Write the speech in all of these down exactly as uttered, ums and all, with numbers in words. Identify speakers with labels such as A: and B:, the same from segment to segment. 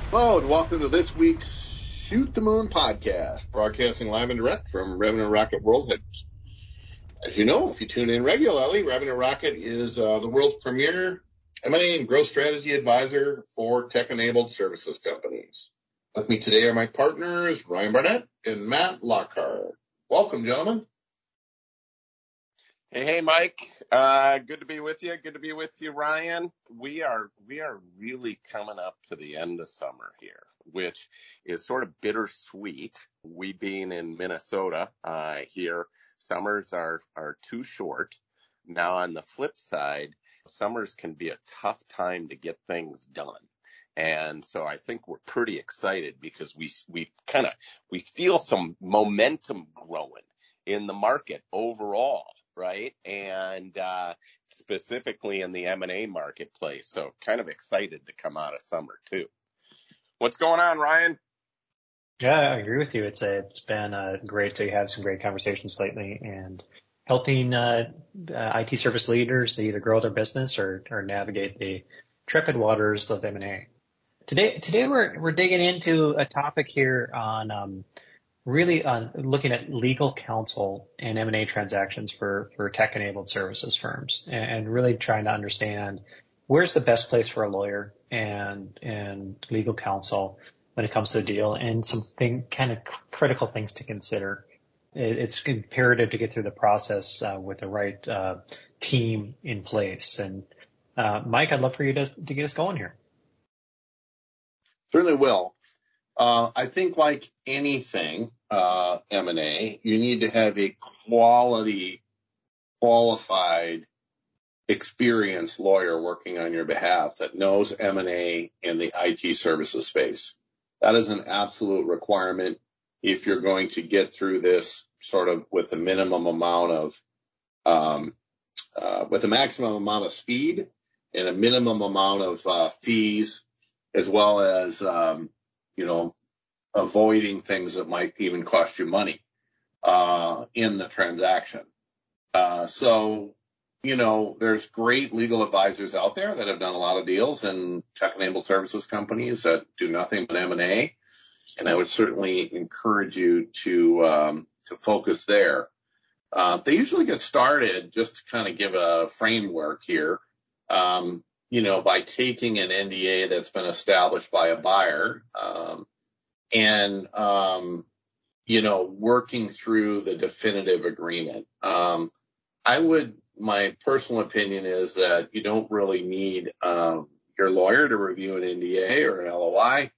A: Hello, and welcome to this week's Shoot the Moon podcast, broadcasting live and direct from Revenue Rocket World headquarters. As you know, if you tune in regularly, Revenue Rocket is uh, the world's premier M and A and growth strategy advisor for tech-enabled services companies. With me today are my partners, Ryan Barnett and Matt Lockhart. Welcome, gentlemen.
B: Hey, hey, Mike. Uh, good to be with you. Good to be with you, Ryan. We are, we are really coming up to the end of summer here, which is sort of bittersweet. We being in Minnesota, uh, here, summers are, are too short. Now on the flip side, summers can be a tough time to get things done. And so I think we're pretty excited because we, we kind of, we feel some momentum growing in the market overall. Right. And, uh, specifically in the M and A marketplace. So kind of excited to come out of summer too. What's going on, Ryan?
C: Yeah, I agree with you. It's a, it's been uh, great to have some great conversations lately and helping, uh, uh, I T service leaders to either grow their business or, or navigate the trepid waters of M and A. Today, today we're, we're digging into a topic here on, um, really on looking at legal counsel and M and A transactions for, for tech-enabled services firms and, and really trying to understand where's the best place for a lawyer and, and legal counsel when it comes to a deal and some thing, kind of critical things to consider. It, it's imperative to get through the process uh, with the right uh, team in place. And uh, Mike, I'd love for you to, to get us going here.
A: Certainly will. Uh, I think like anything, uh, M and A, you need to have a quality, qualified, experienced lawyer working on your behalf that knows M and A in the I T services space. That is an absolute requirement if you're going to get through this sort of with the minimum amount of, um, uh, with a maximum amount of speed and a minimum amount of, uh, fees, as well as, um, you know, avoiding things that might even cost you money, uh, in the transaction. Uh, so, you know, there's great legal advisors out there that have done a lot of deals and tech-enabled services companies that do nothing but M and A. And I would certainly encourage you to, um, to focus there. Uh, they usually get started, just to kind of give a framework here, um, you know, by taking an N D A that's been established by a buyer, um, and, um, you know, working through the definitive agreement. Um, I would, my personal opinion is that you don't really need, um, your lawyer to review an N D A or an L O I,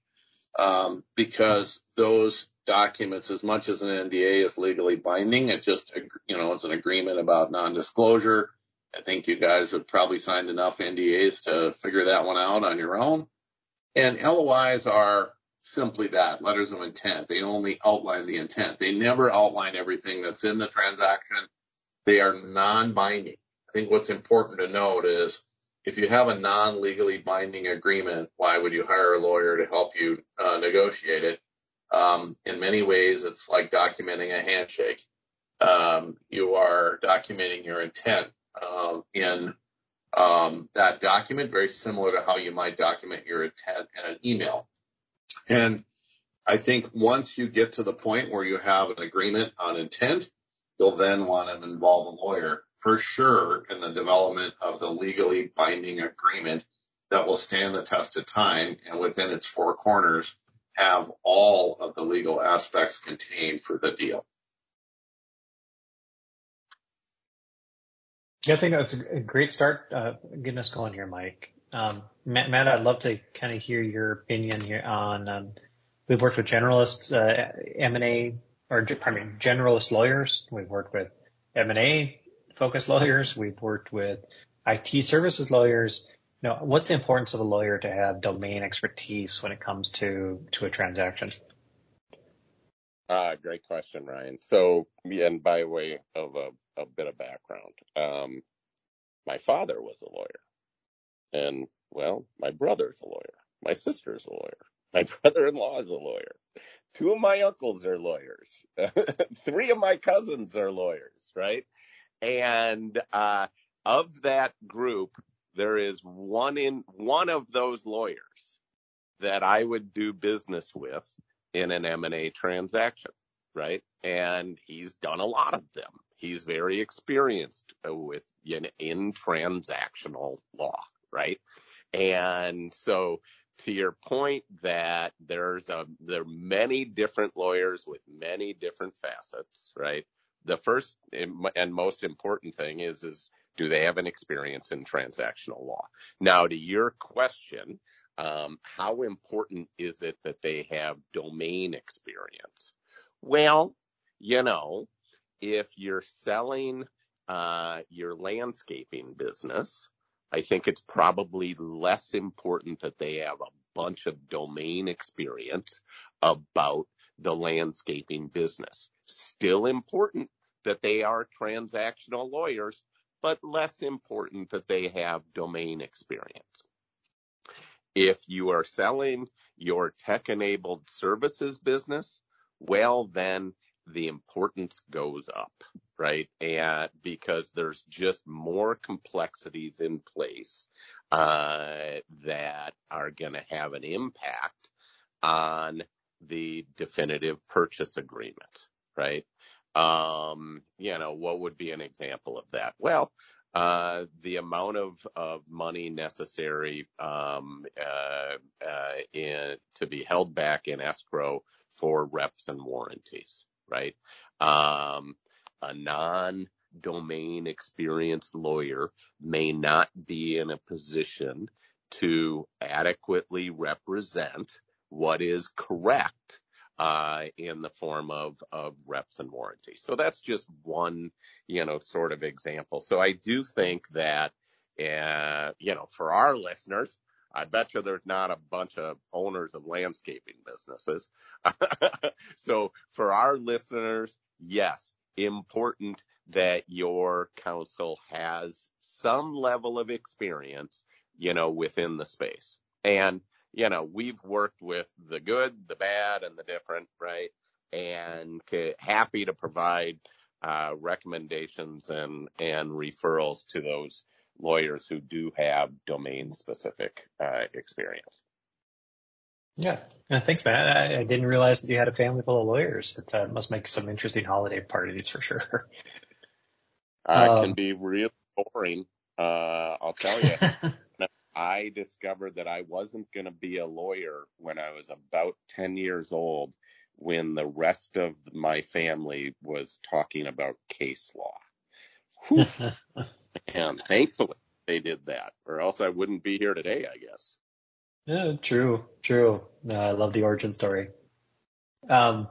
A: um, because those documents, as much as an N D A is legally binding, it just, you know, it's an agreement about non-disclosure. I think you guys have probably signed enough N D As to figure that one out on your own. And L O Is are simply that, letters of intent. They only outline the intent. They never outline everything that's in the transaction. They are non-binding. I think what's important to note is if you have a non-legally binding agreement, why would you hire a lawyer to help you uh, negotiate it? Um, in many ways, it's like documenting a handshake. Um, you are documenting your intent. Um, in um, that document, very similar to how you might document your intent in an email. And I think once you get to the point where you have an agreement on intent, you'll then want to involve a lawyer for sure in the development of the legally binding agreement that will stand the test of time and within its four corners have all of the legal aspects contained for the deal.
C: Yeah, I think that's a great start, uh, getting us going here, Mike. Um, Matt, Matt, I'd love to kind of hear your opinion here on, um, we've worked with generalist, uh, M and A, or pardon me, generalist lawyers. We've worked with M and A focused lawyers. We've worked with I T services lawyers. You know, what's the importance of a lawyer to have domain expertise when it comes to, to a transaction?
B: Uh, great question, Ryan. So, and by way of a, a bit of background, um, my father was a lawyer. And, well, my brother's a lawyer. My sister's a lawyer. My brother-in-law is a lawyer. Two of my uncles are lawyers. Three of my cousins are lawyers, right? And uh of that group, there is one in one of those lawyers that I would do business with in an M and A transaction, right? And he's done a lot of them. He's very experienced with in, in transactional law, right? And so to your point that there's a, there are many different lawyers with many different facets, right? The first and most important thing is, is do they have an experience in transactional law? Now, to your question, um, how important is it that they have domain experience? Well, you know, if you're selling uh, your landscaping business, I think it's probably less important that they have a bunch of domain experience about the landscaping business. Still important that they are transactional lawyers, but less important that they have domain experience. If you are selling your tech-enabled services business, well, then the importance goes up, right? And because there's just more complexities in place uh, that are going to have an impact on the definitive purchase agreement, right? Um, you know, what would be an example of that? Well, uh, the amount of, of money necessary um, uh, uh, in, to be held back in escrow for reps and warranties, right? Um, a non-domain experienced lawyer may not be in a position to adequately represent what is correct uh, in the form of, of reps and warranties. So that's just one, you know, sort of example. So I do think that, uh, you know, for our listeners, I bet you there's not a bunch of owners of landscaping businesses. So for our listeners, yes, important that your counsel has some level of experience, you know, within the space. And, you know, we've worked with the good, the bad, and the different, right? And happy to provide uh, recommendations and, and referrals to those lawyers who do have domain-specific uh, experience.
C: Yeah. Uh, thanks, Matt. I, I didn't realize that you had a family full of lawyers. That uh, must make some interesting holiday parties for sure.
B: Uh,
C: um,
B: it can be really boring, uh, I'll tell you. I discovered that I wasn't going to be a lawyer when I was about ten years old, when the rest of my family was talking about case law. Whew. And thankfully they did that, or else I wouldn't be here today, I guess.
C: Yeah, true, true. No, I love the origin story. Um,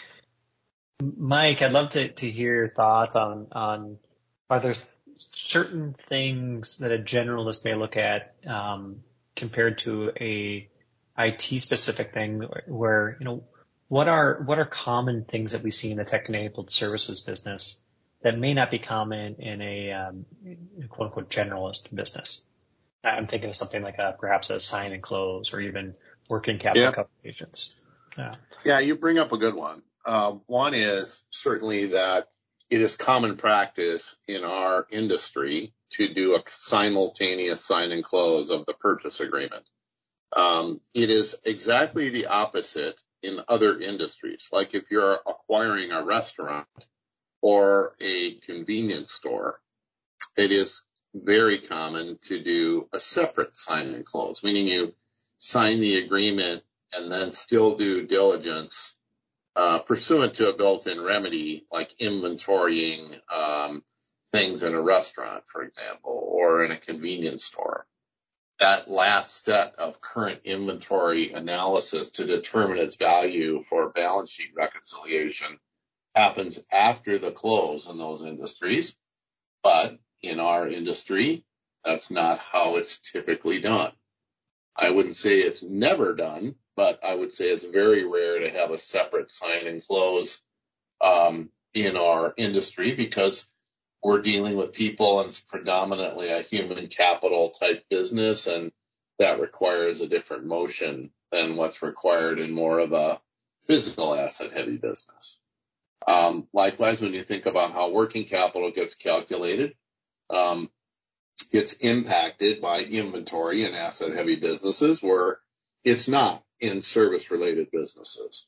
C: Mike, I'd love to, to hear your thoughts on, on, are there certain things that a generalist may look at, um, compared to a I T specific thing where, you know, what are, what are common things that we see in the tech-enabled services business that may not be common in a, um, quote unquote generalist business? I'm thinking of something like a, perhaps a sign and close or even working capital
A: Yeah.
C: calculations. Yeah.
A: Yeah, you bring up a good one. Uh, one is certainly that it is common practice in our industry to do a simultaneous sign and close of the purchase agreement. Um, it is exactly the opposite in other industries. Like if you're acquiring a restaurant or a convenience store, it is very common to do a separate sign and close, meaning you sign the agreement and then still do diligence uh, pursuant to a built-in remedy like inventorying um, things in a restaurant, for example, or in a convenience store. That last set of current inventory analysis to determine its value for balance sheet reconciliation happens after the close in those industries, but in our industry, that's not how it's typically done. I wouldn't say it's never done, but I would say it's very rare to have a separate sign and close um, in our industry because we're dealing with people and it's predominantly a human capital type business, and that requires a different motion than what's required in more of a physical asset heavy business. Um, likewise, when you think about how working capital gets calculated, um, it's impacted by inventory in asset heavy businesses where it's not in service-related businesses.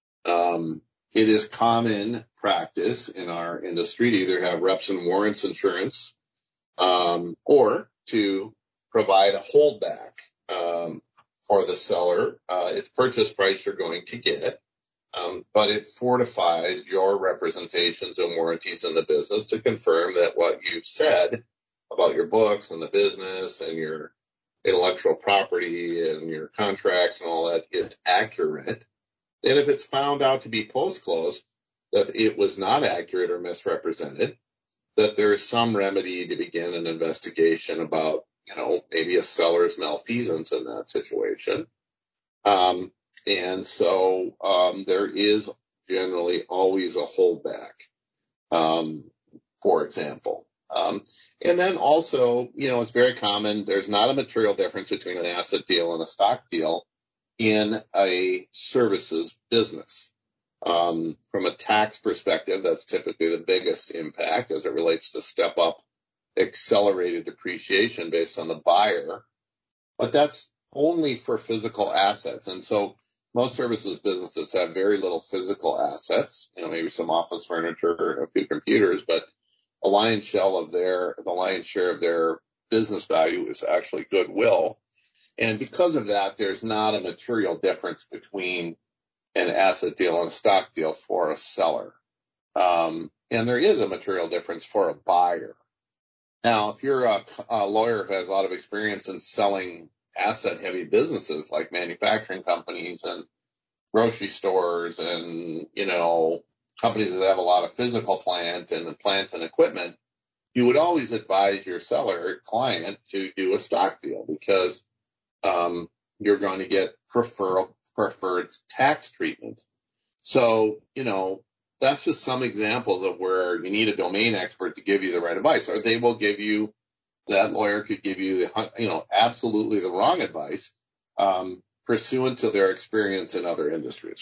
A: Um, it is common practice in our industry to either have reps and warrants insurance, um, or to provide a holdback, um, for the seller. Uh, it's purchase price you're going to get, um, but it fortifies your representations and warranties in the business to confirm that what you've said about your books and the business and your intellectual property and your contracts and all that is accurate. And if it's found out to be post-close that it was not accurate or misrepresented, that there is some remedy to begin an investigation about, you know, maybe a seller's malfeasance in that situation. Um, and so um, there is generally always a holdback, um, for example. Um, and then also, you know, it's very common. There's not a material difference between an asset deal and a stock deal in a services business. Um, from a tax perspective, that's typically the biggest impact as it relates to step up accelerated depreciation based on the buyer. But that's only for physical assets. And so most services businesses have very little physical assets, you know, maybe some office furniture, a few computers, but a lion's shell of their, the lion's share of their business value is actually goodwill. And because of that, there's not a material difference between an asset deal and a stock deal for a seller. Um, and there is a material difference for a buyer. Now, if you're a, a lawyer who has a lot of experience in selling asset-heavy businesses like manufacturing companies and grocery stores and, you know, companies that have a lot of physical plant and plant and equipment, you would always advise your seller client to do a stock deal because um, you're going to get prefer, preferred tax treatment. So, you know, that's just some examples of where you need a domain expert to give you the right advice, or they will give you, that lawyer could give you the, you know, absolutely the wrong advice, um, pursuant to their experience in other industries.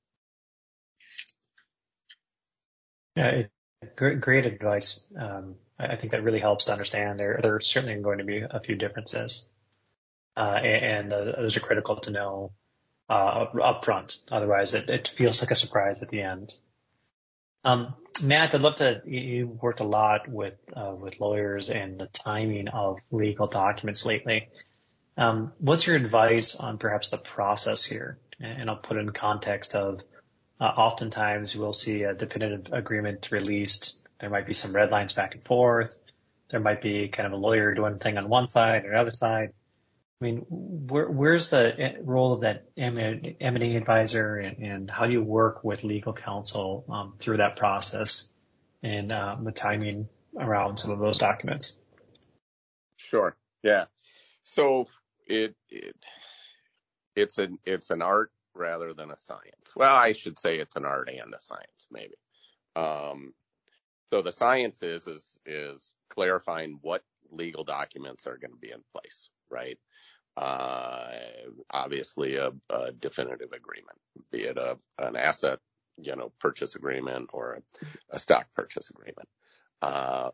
C: Yeah, it, great, great advice. Um, I, I think that really helps to understand there, there are certainly going to be a few differences. Uh, and, and uh, those are critical to know, uh, up front. Otherwise it, it feels like a surprise at the end. Um, Matt, I'd love to, you worked a lot with, uh, with lawyers and the timing of legal documents lately. Um, what's your advice on perhaps the process here? And I'll put it in context of, uh, oftentimes we'll see a definitive agreement released. There might be some red lines back and forth. There might be kind of a lawyer doing a thing on one side or the other side. I mean, where, where's the role of that M and A advisor, and, and how do you work with legal counsel um, through that process and uh, the timing around some of those documents?
B: Sure. Yeah. So it, it it's an it's an art rather than a science. Well, I should say it's an art and a science, maybe. Um, so the science is is is clarifying what legal documents are going to be in place, right? Uh, obviously a, a definitive agreement, be it a, an asset, you know, purchase agreement or a, a stock purchase agreement. Uh,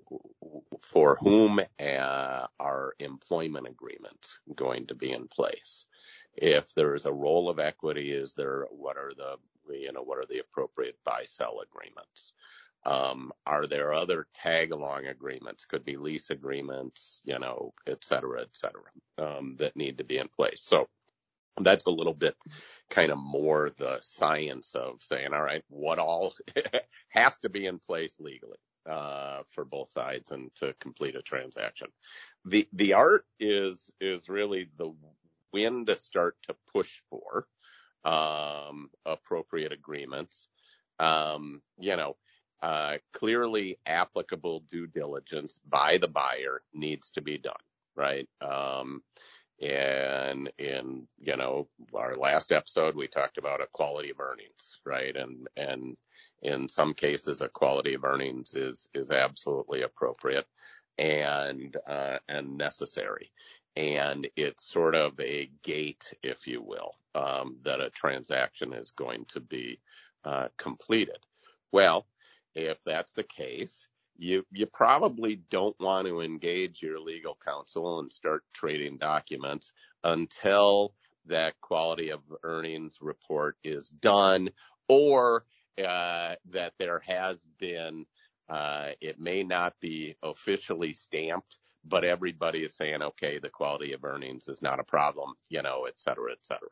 B: for whom uh, are employment agreements going to be in place? If there is a role of equity, is there, what are the, you know, what are the appropriate buy-sell agreements? Um, are there other tag-along agreements, could be lease agreements, you know, et cetera, et cetera, um, that need to be in place? So that's a little bit kind of more the science of saying, all right, what all has to be in place legally, uh, for both sides and to complete a transaction. The, the art is, is really the when to start to push for, um, appropriate agreements. Um, you know, Uh, clearly applicable due diligence by the buyer needs to be done, right? Um, and in, you know, our last episode, we talked about equality of earnings, right? And, and in some cases, equality of earnings is, is absolutely appropriate and, uh, and necessary. And it's sort of a gate, if you will, um, that a transaction is going to be, uh, completed. Well, if that's the case, you you probably don't want to engage your legal counsel and start trading documents until that quality of earnings report is done, or uh, that there has been, uh, it may not be officially stamped, but everybody is saying, okay, the quality of earnings is not a problem, you know, et cetera, et cetera.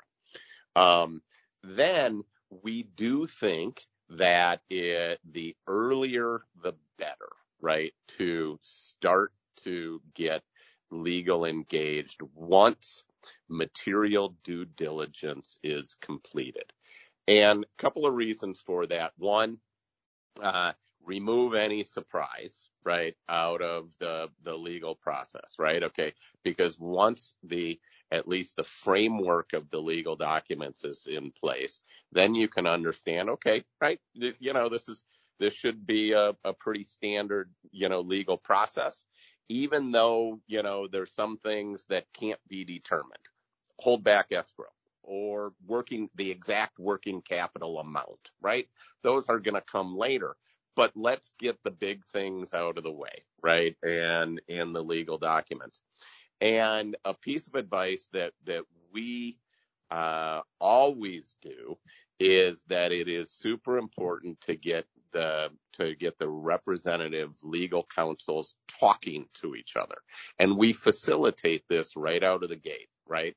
B: Um, then we do think that it, the earlier the better, right, to start to get legal engaged once material due diligence is completed. And a couple of reasons for that. One, uh, remove any surprise, right, out of the, the legal process, right? Okay. Because once the, at least the framework of the legal documents is in place, then you can understand, okay, right, you know, this is, this should be a, a pretty standard, you know, legal process, even though, you know, there's some things that can't be determined. Hold back escrow or working the exact working capital amount, right? Those are going to come later. But let's get the big things out of the way, right? And in the legal documents. And a piece of advice that, that we uh, always do is that it is super important to get the, to get the representative legal counsels talking to each other. And we facilitate this right out of the gate, right?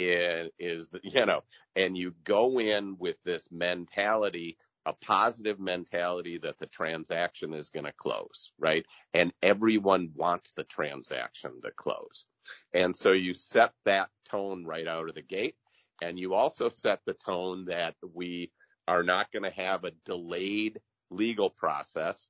B: It is, you know, and you go in with this mentality, a positive mentality that the transaction is going to close, right? And everyone wants the transaction to close. And so you set that tone right out of the gate. And you also set the tone that we are not going to have a delayed legal process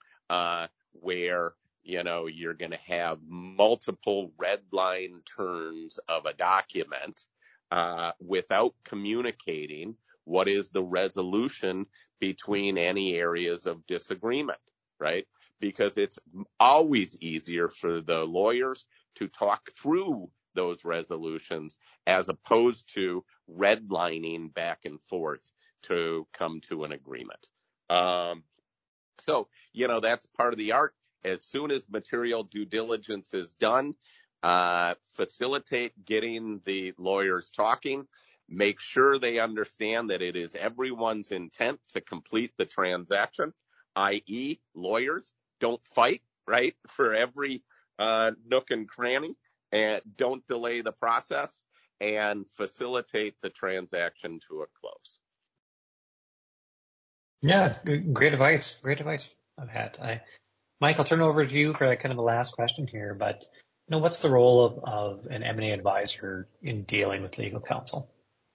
B: uh, where, you know, you're going to have multiple red line turns of a document uh, without communicating what is the resolution between any areas of disagreement, right? Because it's always easier for the lawyers to talk through those resolutions as opposed to redlining back and forth to come to an agreement. Um, so, you know, that's part of the art. As soon as material due diligence is done, uh, facilitate getting the lawyers talking. Make sure they understand that it is everyone's intent to complete the transaction, that is lawyers don't fight, right, for every uh, nook and cranny, and don't delay the process, and facilitate the transaction to a close.
C: Yeah, great advice. Great advice, Pat. I, Mike, I'll turn it over to you for kind of the last question here, but you know, what's the role of, of an M and A advisor in dealing with legal counsel?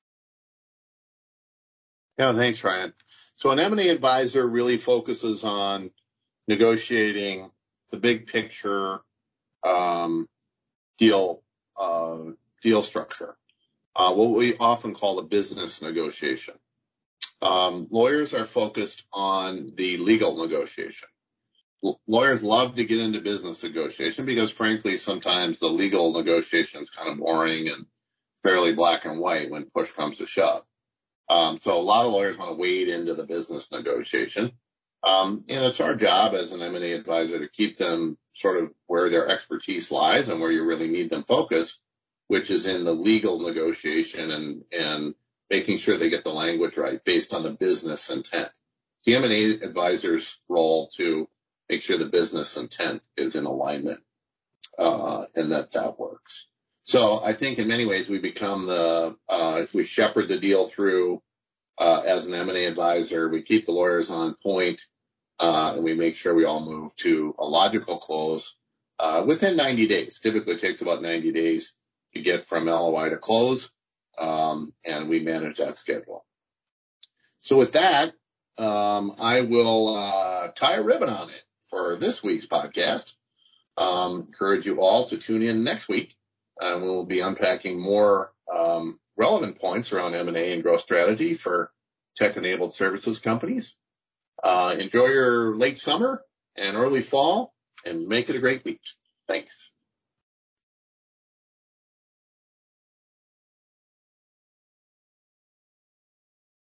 A: Yeah, thanks, Ryan. So an M and A advisor really focuses on negotiating the big picture um, deal uh, deal structure, uh, what we often call a business negotiation. Um, lawyers are focused on the legal negotiation. L- lawyers love to get into business negotiation because, frankly, sometimes the legal negotiation is kind of boring and fairly black and white when push comes to shove. Um, so a lot of lawyers want to wade into the business negotiation. Um, and it's our job as an M and A advisor to keep them sort of where their expertise lies and where you really need them focused, which is in the legal negotiation and, and making sure they get the language right based on the business intent. The M and A advisor's role to make sure the business intent is in alignment, uh, and that that works. So I think in many ways we become the, uh, we shepherd the deal through, uh, as an M and A advisor. We keep the lawyers on point, uh, and we make sure we all move to a logical close, uh, within ninety days. Typically it takes about ninety days to get from L O I to close, um, and we manage that schedule. So with that, um, I will, uh, tie a ribbon on it for this week's podcast. Um, encourage you all to tune in next week. And we'll be unpacking more um, relevant points around M and A and growth strategy for tech-enabled services companies. Uh, enjoy your late summer and early fall, and make it a great week. Thanks.